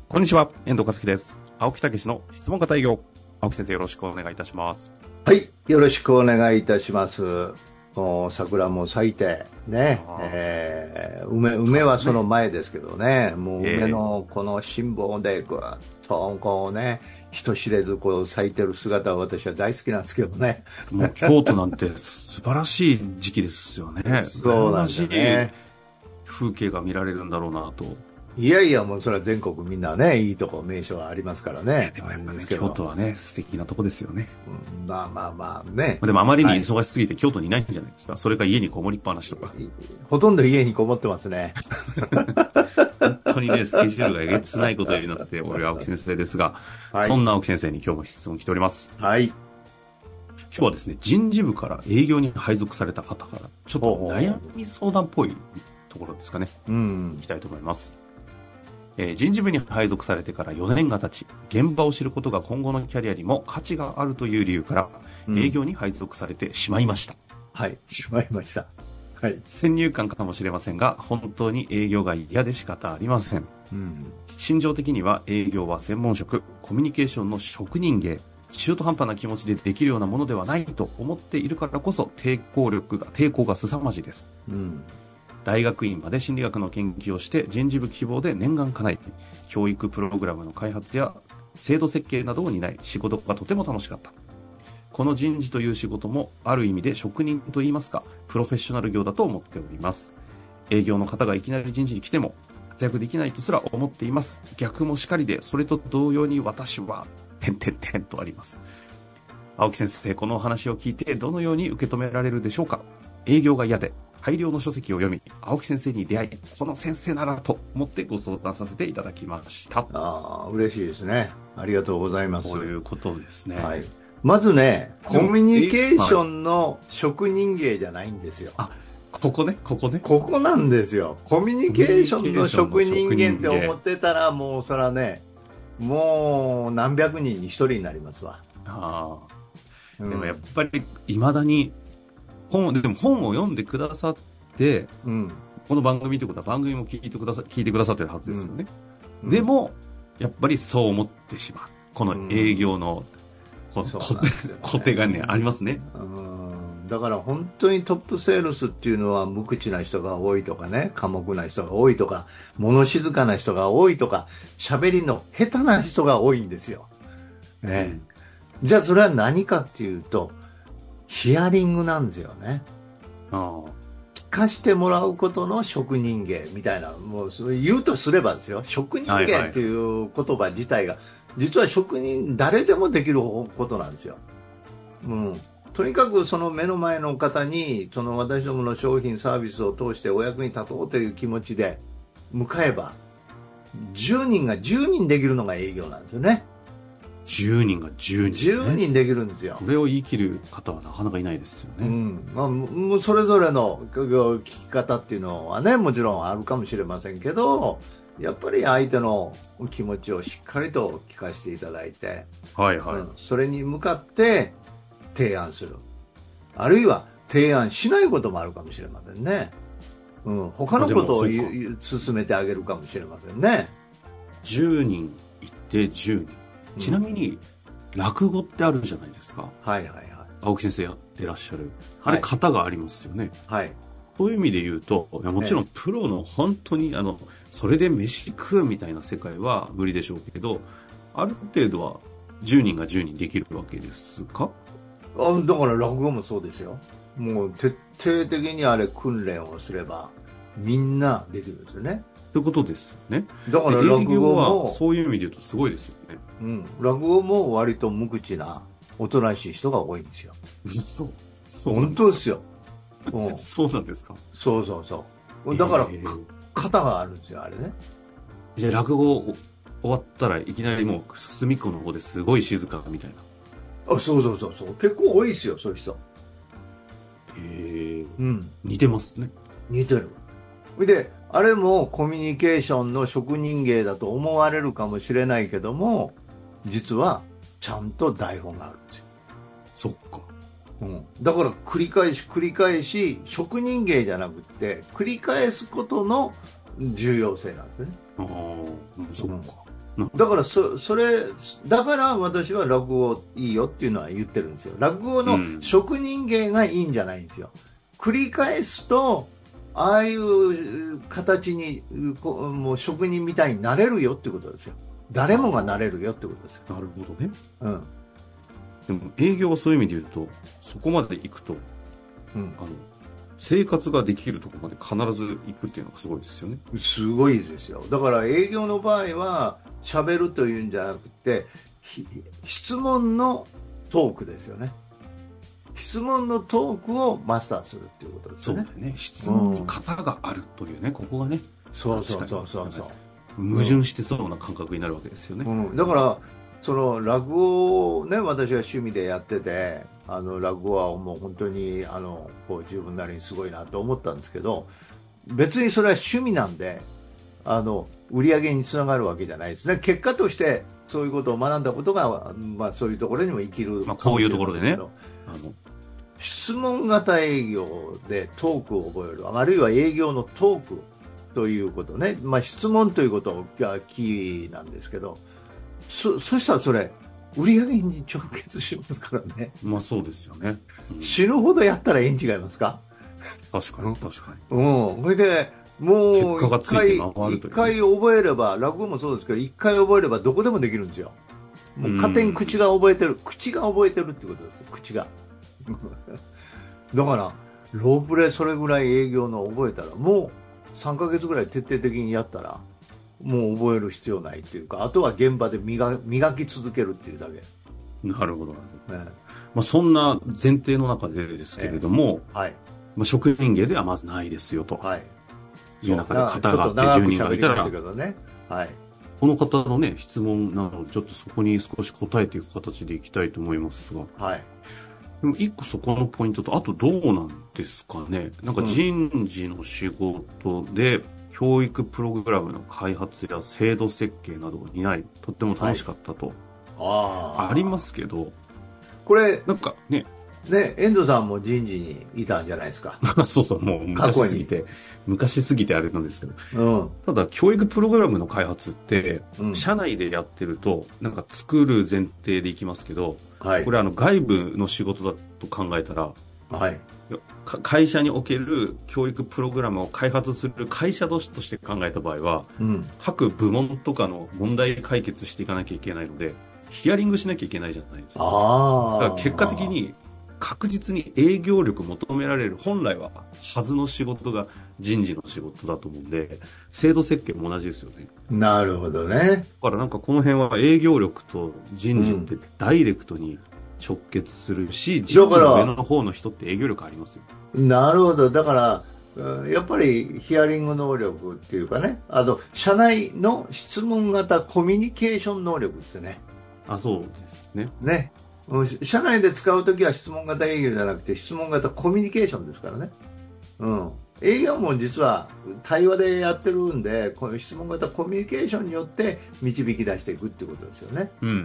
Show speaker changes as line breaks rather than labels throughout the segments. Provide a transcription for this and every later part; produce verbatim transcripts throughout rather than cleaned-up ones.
こんにちは、遠藤和樹です。青木武の質問型営業。青木先生、よろしくお願いいたします。
はい、よろしくお願いいたします。もう桜も咲いてね、えー、梅梅はその前ですけどね、もう梅のこの辛抱でぐわっとこうね、人知れずこう咲いてる姿は私は大好きなんですけどね。
もう京都なんて素晴らしい時期ですよね。
そうなんですね。
風景が見られるんだろうなと。
いやいや、もうそれは全国みんなね、いいとこ名所はありますからね。
でもやっぱり、ね、京都はね、素敵なとこですよね。
うん、まあまあまあね。
でもあまりに忙しすぎて京都にいないんじゃないですか。それか家にこもりっぱなしとか。
ほとんど家にこもってますね。
本当にね、スケジュールがえげつないことになって、俺は青木先生ですが、はい、そんな青木先生に今日も質問来ております。
はい。
今日はですね、人事部から営業に配属された方から、ちょっと悩み相談っぽいところですかね。
うん。
いきたいと思います。えー、人事部に配属されてからよねんが経ち、現場を知ることが今後のキャリアにも価値があるという理由から、うん、営業に配属されてしまいました。
はい、しまいました。はい。
先入観かもしれませんが、本当に営業が嫌で仕方ありません。
うん、
心情的には営業は専門職、コミュニケーションの職人芸、中途半端な気持ちでできるようなものではないと思っているからこそ、抵抗力が、抵抗が凄まじいです。
うん
大学院まで心理学の研究をして人事部希望で念願叶え、教育プログラムの開発や制度設計などを担い、仕事がとても楽しかった。この人事という仕事もある意味で職人といいますか、プロフェッショナル業だと思っております。営業の方がいきなり人事に来ても活躍できないとすら思っています。逆もしかりで、それと同様に私は、てんてんてんとあります。青木先生、このお話を聞いてどのように受け止められるでしょうか。営業が嫌で、大量の書籍を読み、青木先生に出会い、この先生ならと思ってご相談させていただきました。
ああ、嬉しいですね。ありがとうございます。
そういうことですね。
はい。まずね、コミュニケーションの職人芸じゃないんですよ。
あ、ここね、ここね。
ここなんですよ。コミュニケーションの職人芸って思ってたら、もうそらね、もう何百人に一人になりますわ。
ああ、うん。でもやっぱり、未だに、本でも本を読んでくださって、
うん、
この番組ということは番組も聞いてくださ聞いてくださってるはずですよね、うん、でもやっぱりそう思ってしまうこの営業の、うん、こ固定がねありますね。
うん、だから本当にトップセールスっていうのは無口な人が多いとかね、寡黙な人が多いとか、物静かな人が多いとか、喋りの下手な人が多いんですよ、ね。うん、じゃあそれは何かっていうとヒアリングなんですよね。
ああ、
聞かしてもらうことの職人芸みたいな、もうそれ言うとすればですよ、職人芸っていう言葉自体が、実は職人誰でもできることなんですよ。うん、とにかくその目の前の方にその私どもの商品サービスを通してお役に立とうという気持ちで向かえば、じゅうにんがじゅうにんできるのが営業なんですよね。
じゅうにんがじゅうにん、ね、
じゅうにんできるんですよ。
これを言い切る方はなかなかいないですよね。
うん、まあ、もうそれぞれの聞き方っていうのはね、もちろんあるかもしれませんけど、やっぱり相手の気持ちをしっかりと聞かせていただいて、
はいはい、うん、
それに向かって提案する。あるいは提案しないこともあるかもしれませんね。うん、他のことを進めてあげるかもしれませんね。
じゅうにんいてじゅうにん。ちなみに、落語ってあるじゃないですか。
はいはいはい。
青木先生やってらっしゃる。あれ、型がありますよね。
はい。
そういう意味で言うと、いやもちろんプロの本当に、あの、それで飯食うみたいな世界は無理でしょうけど、ある程度はじゅうにんがじゅうにんできるわけですか？
あ、だから落語もそうですよ。もう徹底的にあれ訓練をすれば、みんなできるんですよね。
ということですよね。
だから落語も
そういう意味で言うとすごいですよね。
うん、落語も割と無口なおとなしい人が多いんですよ。
そうそう
本当ですよ。
うん、そうなんですか。
そうそうそう。だから、えー、型があるんですよあれね。
じゃあ落語終わったらいきなりもう隅っこの方ですごい静かみたい
な。あ、そうそうそうそう。結構多いですよそういう人。へ
え。
うん。
似てますね。
似てる。で、あれもコミュニケーションの職人芸だと思われるかもしれないけども、実はちゃんと台本があるんですよ。
そっか。
うん、だから繰り返し繰り返し職人芸じゃなくて繰り返すことの重要性なんですよね。
ああ、そっか。
だからそ、それ、だから私は落語いいよっていうのは言ってるんですよ。落語の職人芸がいいんじゃないんですよ。繰り返すと、ああいう形に、もう職人みたいになれるよってことですよ。誰もがなれるよってことですよ。
なるほどね。
うん。
でも営業はそういう意味で言うと、そこまで行くと、うん、あの、生活ができるところまで必ず行くっていうのがすごいですよね。
すごいですよ。だから営業の場合は、喋るというんじゃなくて、質問のトークですよね。質問のトークをマスターするっていうことですよね。
そうだよね。質問に型があるというね、うん、ここがね。
そうそうそうそうそう。
矛盾してそうな感覚になるわけですよね。
うん、だから、その落語をね、私が趣味でやってて、あの落語はもう本当にあのこう自分なりにすごいなと思ったんですけど、別にそれは趣味なんで、あの売り上げにつながるわけじゃないですね。結果としてそういうことを学んだことが、まあ、そういうところにも生きる、
まあ、こういうところでね、あの
質問型営業でトークを覚える、あるいは営業のトークということね、まあ、質問ということがキーなんですけど、そ, そしたらそれ売り上げに直結しますからね。
まあそうですよね、
うん、死ぬほどやったらええん違いますか。
確かに確かに。
うん。それでもう一回一回覚えれば、落語もそうですけど、一回覚えればどこでもできるんですよ。もう勝手に口が覚えてる、口が覚えてるってことですよ。口が。だからロープレそれぐらい営業の覚えたら、もうさんかげつぐらい徹底的にやったら。もう覚える必要ないっていうか、あとは現場で 磨, 磨き続けるっていうだけ。
なるほど、ね、まあ、そんな前提の中でですけれども、
えーはい、
まあ、職人芸ではまずないですよと、
はい、
いう中で方があってじゅうにんがいたら、
ねはい、
この方のね質問なのでちょっとそこに少し答えていく形でいきたいと思いますが、
はい、
でも一個そこのポイントと、あとどうなんですかね、なんか人事の仕事で、うん教育プログラムの開発や制度設計などを担い、とっても楽しかったと、はい、あ, ありますけど、
これ
なんかね、
ね、遠藤さんも人事にいたんじゃないですか。
そうそう、もう昔すぎて、昔すぎてあれなんですけど、うん、ただ教育プログラムの開発って、うん、社内でやってると、なんか作る前提でいきますけど、はい、これあの外部の仕事だと考えたら、
はい、
会社における教育プログラムを開発する会社として考えた場合は、うん、各部門とかの問題解決していかなきゃいけないので、ヒアリングしなきゃいけないじゃないですか。
あ
だから結果的に確実に営業力求められる本来ははずの仕事が人事の仕事だと思うんで、制度設計も同じですよね。
なるほどね。
だからなんかこの辺は営業力と人事ってダイレクトに直結するし、人事の上の方の人って営業力ありますよ。
なるほど。だからやっぱりヒアリング能力っていうかね、あと社内の質問型コミュニケーション能力ですね。
あ、そうですね。
ね。社内で使うときは質問型営業じゃなくて質問型コミュニケーションですからね。うん。営業も実は対話でやってるんで、この質問型コミュニケーションによって導き出していくっていうことですよね。
うんうんうん。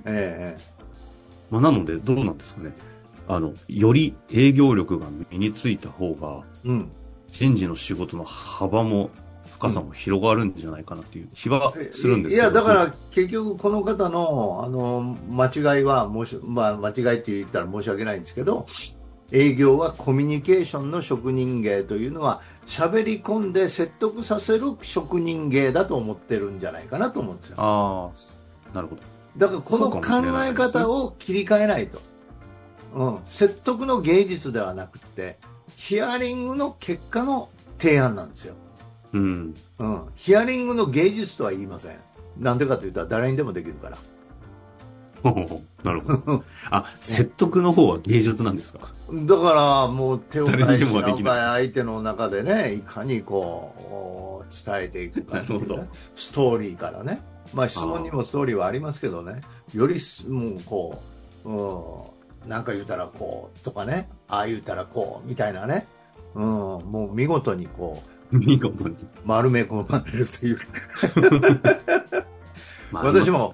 ええー。
まあ、なのでどうなんですかね。あのより営業力が身についた方が、うん、人事の仕事の幅も深さも広がるんじゃないかなっていう気はするんですけど、うん、
いやだから結局この方のあの間違いは申し、まあ、間違いって言ったら申し訳ないんですけど、営業はコミュニケーションの職人芸というのは喋り込んで説得させる職人芸だと思ってるんじゃないかなと思うんですよ。
ああ、なるほど。
だからこの考え方を切り替えないと、うん、説得の芸術ではなくてヒアリングの結果の提案なんですよ、
うん
うん、ヒアリングの芸術とは言いません。なんでかというと誰にでもできるから。
なるほど。あ、説得の方は芸術なんですか。
だからもう手を変えしなおか相手の中でね、いかにこう伝えていくかっていう、ね、ストーリーからね、まあ質問にもストーリーはありますけどね、よりもうこう、うん、なんか言うたらこうとかね、ああ言うたらこうみたいなね、うん、もう見事にこ
う見事に
丸め込まれるというか私も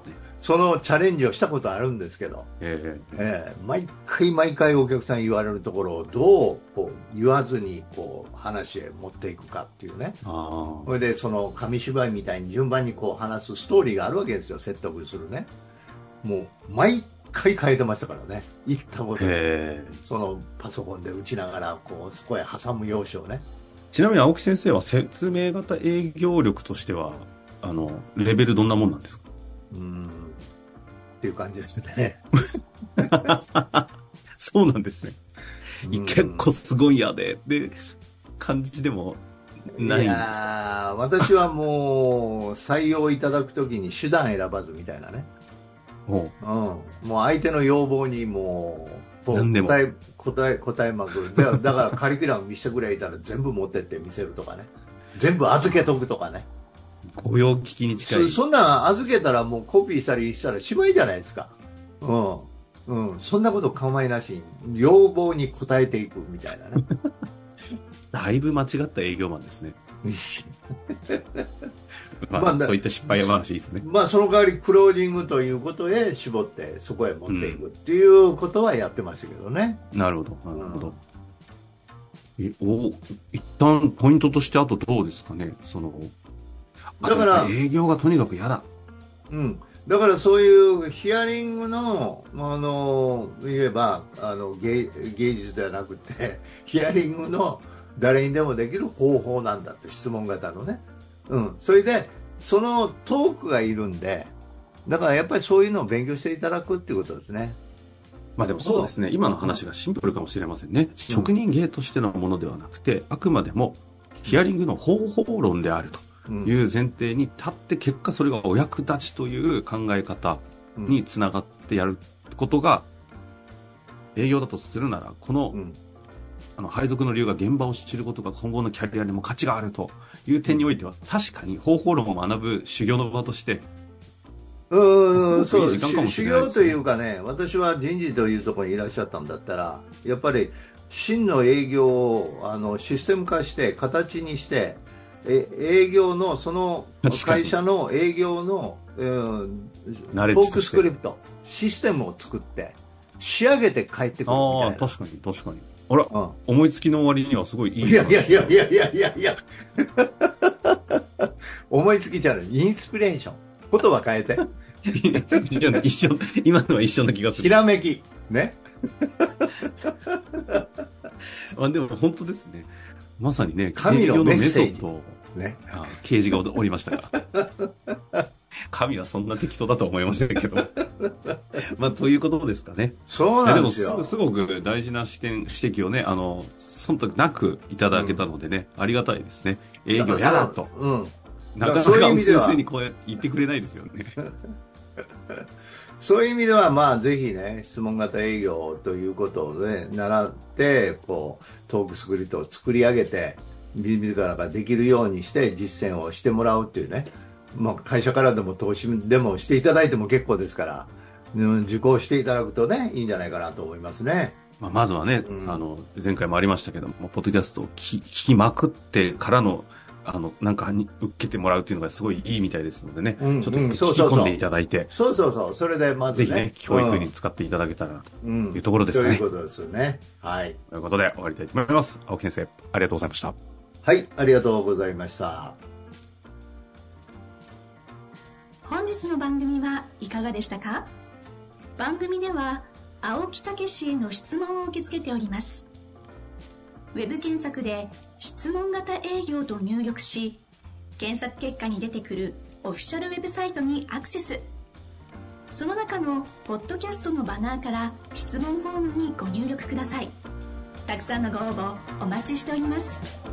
そのチャレンジをしたことあるんですけど、
えー
えー毎回毎回お客さん言われるところをどうこう言わずにこう話へ持っていくかっていうね。
あ
それでその紙芝居みたいに順番にこう話すストーリーがあるわけですよ、説得するね。もう毎回変えてましたからね、言ったことを
えー
そのパソコンで打ちながらこうそこへ挟む要所をね。
ちなみに青木先生は説明型営業力としてはあのレベルどんなもんなんですか？
うーんっていう感じですね。
そうなんですね。
うん
結構すごいやでで感じでもないんですか？
いやー私はもう採用いただくときに手段選ばずみたいなね。
ほ
うん、もう相手の要望にもう
何でも
答え答え答えまくる。だだからカリキュラム見せてくれいたら全部持ってって見せるとかね、全部預けとくとかね。
う御用聞きに近い。
そそんなん預けたらもうコピーしたりしたらしまいじゃないですか。うんうん、そんなこと構いなしに要望に応えていくみたいなね。
だいぶ間違った営業マンですね。まあ、
まあだ
そういった失敗話いいですね。
まあその代わりクロージングということへ絞ってそこへ持っていくっていうことはやってましたけどね。
なるほど、なるほど。え、お、一旦ポイントとしてあとどうですかね、その、あ
だから
と営業がとにかく嫌だ。
うん、だからそういうヒアリングの、あの言えばあの 芸, 芸術ではなくてヒアリングの誰にでもできる方法なんだって質問型のね、うん、それでそのトークがいるんで、だからやっぱりそういうのを勉強していただくっていうことですね。
まあでもそうですね、今の話がシンプルかもしれませんね。職人芸としてのものではなくて、あくまでもヒアリングの方法論であるという前提に立って、結果それがお役立ちという考え方につながってやることが、営業だとするなら、この、うん、あの配属の理由が現場を知ることが今後のキャリアにも価値があるという点においては、確かに方法論を学ぶ修行の場として、
うん、そう、修行というかね、私は人事というところにいらっしゃったんだったら、やっぱり真の営業をあのシステム化して形にして、え営業のその会社の営業の、うん、トークスクリプトシステムを作って仕上げて帰ってくるみたいな。
ああ、確かに確かに。あら、うん、思いつきの終わりにはすごいいい。
いやいやいやいやいやいやいや思いつきじゃない、インスピレーション。言葉変えて。
一緒、今のは一緒な気がする。
ひらめき。ね。
あ、でも本当ですね。まさにね、
神のメッセージ。
ね。ああ、刑事がおりましたが。神はそんな適当だと思いませんけど。まあ、ということですかね。
そうなんですよ。
でもす、すごく大事な視点、指摘をね、あの、忖度なくいただけたのでね、うん、ありがたいですね。営業嫌だと。
うん。
なかなか先生にこう言ってくれないですよね。
そういう意味では、まあ、ぜひね、質問型営業ということをね、習って、こう、トークスクリプトを作り上げて、自らができるようにして実践をしてもらうっていうね、まあ、会社からでも投資でもしていただいても結構ですから、うん、受講していただくとね、いいんじゃないかなと思いますね。
まあ、まずはね、うん、あの、前回もありましたけども、ポッドキャストを聞きまくってからの、あの、なんかに受けてもらうっていうのがすごいいいみたいですのでね。うん、ちょっと聞き込んでいただいて。
そうそうそう。それでまずね。
ぜひね、教育に使っていただけたらというところですかね。
うん、ということですよね。はい。
ということで終わりたいと思います。青木先生、ありがとうございました。
はい、ありがとうございました。
本日の番組はいかがでしたか？番組では青木武氏への質問を受け付けております。ウェブ検索で質問型営業と入力し、検索結果に出てくるオフィシャルウェブサイトにアクセス。その中のポッドキャストのバナーから質問フォームにご入力ください。たくさんのご応募お待ちしております。